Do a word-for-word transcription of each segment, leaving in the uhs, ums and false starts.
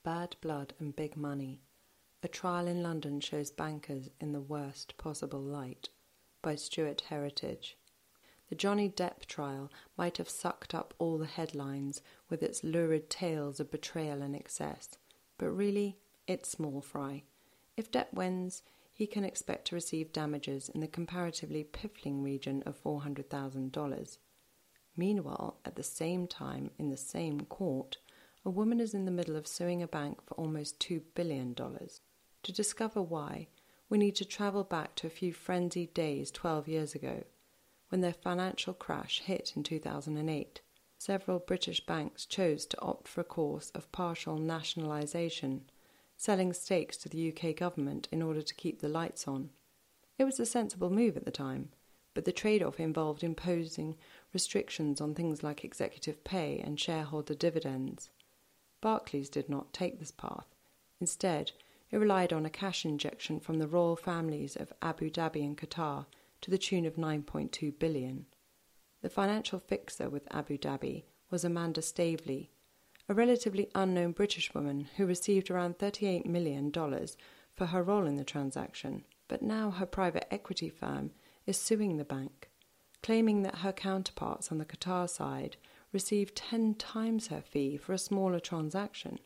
Bad Blood and Big Money. A trial in London shows bankers in the worst possible light, by Stuart Heritage. The Johnny Depp trial might have sucked up all the headlines with its lurid tales of betrayal and excess, but really, it's small fry. If Depp wins, he can expect to receive damages in the comparatively piffling region of four hundred thousand dollars. Meanwhile, at the same time, in the same court, a woman is in the middle of suing a bank for almost two billion dollars. To discover why, we need to travel back to a few frenzied days twelve years ago, when their financial crash hit in two thousand eight. Several British banks chose to opt for a course of partial nationalisation, selling stakes to the U K government in order to keep the lights on. It was a sensible move at the time, but the trade-off involved imposing restrictions on things like executive pay and shareholder dividends. Barclays did not take this path. Instead, it relied on a cash injection from the royal families of Abu Dhabi and Qatar to the tune of nine point two billion dollars. The financial fixer with Abu Dhabi was Amanda Staveley, a relatively unknown British woman who received around thirty-eight million dollars for her role in the transaction, but now her private equity firm is suing the bank, claiming that her counterparts on the Qatar side received ten times her fee for a smaller transaction.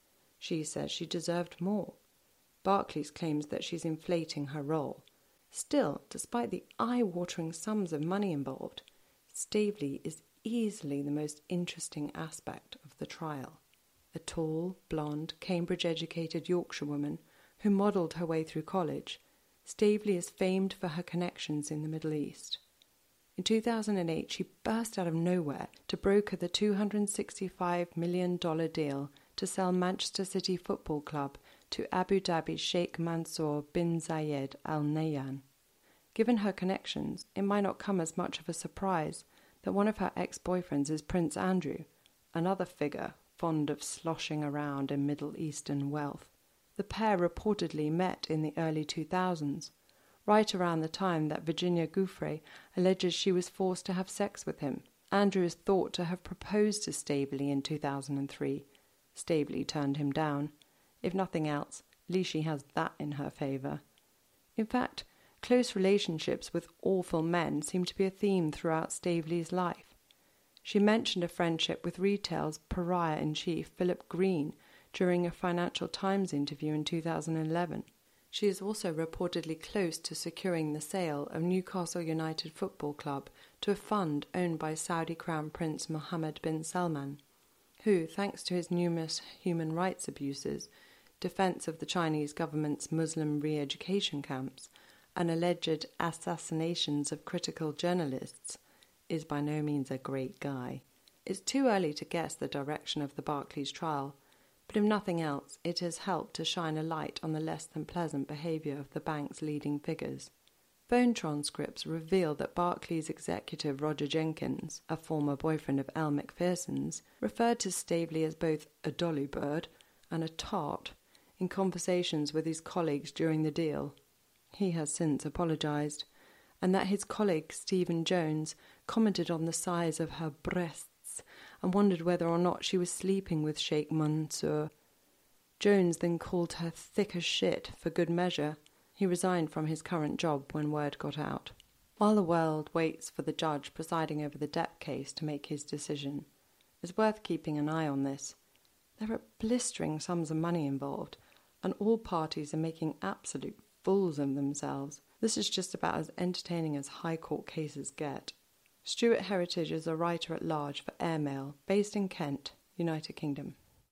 She says she deserved more. Barclays claims that she's inflating her role. Still, despite the eye-watering sums of money involved, Staveley is easily the most interesting aspect of the trial. A tall, blonde, Cambridge-educated Yorkshire woman who modelled her way through college, Staveley is famed for her connections in the Middle East. In two thousand eight, she burst out of nowhere to broker the two hundred sixty-five million dollars deal to sell Manchester City Football Club to Abu Dhabi's Sheikh Mansour bin Zayed Al Nahyan. Given her connections, it might not come as much of a surprise that one of her ex-boyfriends is Prince Andrew, another figure fond of sloshing around in Middle Eastern wealth. The pair reportedly met in the early two thousands, right around the time that Virginia Giuffre alleges she was forced to have sex with him. Andrew is thought to have proposed to Staveley in two thousand three. Staveley turned him down. If nothing else, at least she has that in her favour. In fact, close relationships with awful men seem to be a theme throughout Staveley's life. She mentioned a friendship with retail's pariah-in-chief Philip Green during a Financial Times interview in two thousand eleven. She is also reportedly close to securing the sale of Newcastle United Football Club to a fund owned by Saudi Crown Prince Mohammed bin Salman, who, thanks to his numerous human rights abuses, defence of the Chinese government's Muslim re-education camps, and alleged assassinations of critical journalists, is by no means a great guy. It's too early to guess the direction of the Barclays trial, but if nothing else, it has helped to shine a light on the less than pleasant behaviour of the bank's leading figures. Phone transcripts reveal that Barclays executive Roger Jenkins, a former boyfriend of Elle Macpherson's, referred to Staveley as both a dolly bird and a tart in conversations with his colleagues during the deal. He has since apologised, and that his colleague Stephen Jones commented on the size of her breasts and wondered whether or not she was sleeping with Sheikh Mansour. Jones then called her thick as shit for good measure. He resigned from his current job when word got out. While the world waits for the judge presiding over the Depp case to make his decision, it's worth keeping an eye on this. There are blistering sums of money involved, and all parties are making absolute fools of themselves. This is just about as entertaining as high court cases get. Stuart Heritage is a writer-at-large for Airmail, based in Kent, United Kingdom.